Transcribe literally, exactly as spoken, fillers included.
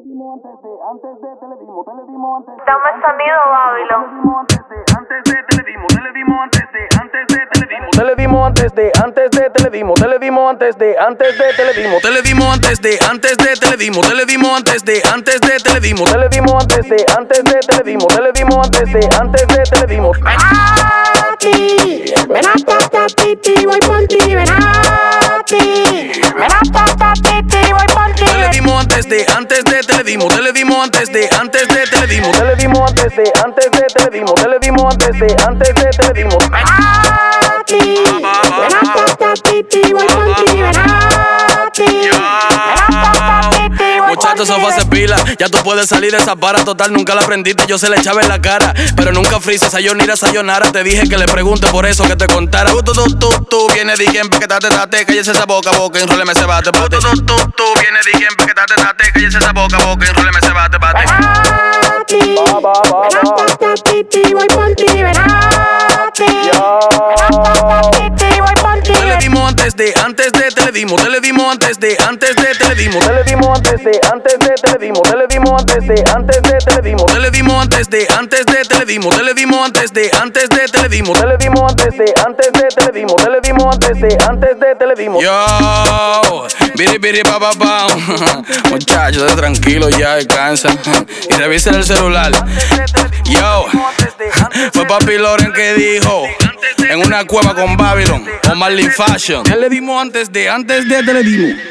Dame sonido, Babylon. Televimos antes de, antes de, televimos, televimos antes de, antes de, televimos, televimos antes de, antes de, televimos, televimos antes de, antes de, televimos, televimos antes de, antes de, televimos, televimos antes de, antes de, televimos. Ven a ti, ven a ta ta ti ti, voy por ti, ven a ti, ven a ta ta ti ti, voy por ti. Televimos antes de, antes de, televimos, televimos antes de, antes de, televimos, televimos antes de, antes de, televimos, televimos antes de, antes de, televimos. Ven a ti, ven a ta ta ti ti, voy por ti, ven a ti, ven a ta ta ti ti, voy por ti. Muchachos, sofá se pila, ya tú puedes salir de esa para. Total, nunca la aprendiste, yo se le echaba en la cara. Pero nunca frisa, sayonara, sayonara. Te dije que le pregunte por eso que te contara. Tú, tú, tú, tú, tú, viene di quien que tate, tate. Cállese esa boca, boca, enróleme ese bate, bate. Tú, tú, tú, tú, viene di quien que tate, tate. Cállese esa boca, boca, enróleme ese bate, bate. Ven a ti, ven a ta ta ti ti, voy por ti, ven a ti, ven a ta ta ti ti, voy por ti. Televimos antes de, antes de, televimos, televimos antes de, antes de, televimos, televimos antes de, antes de, televimos, televimos antes de, antes de, televimos, televimos antes de, antes de, televimos, televimos antes de, antes de, televimos, televimos antes de, antes de, televimos, televimos antes de, antes de, televimos. Yo, biri biri pa pa pa. Muchachos, tranquilo ya, descansa y revisen el celular. Yo, fue Papi Loren que dijo en una cueva con Babylon o Marley Fashion. Ya le dimos antes de, antes de, te le dimos.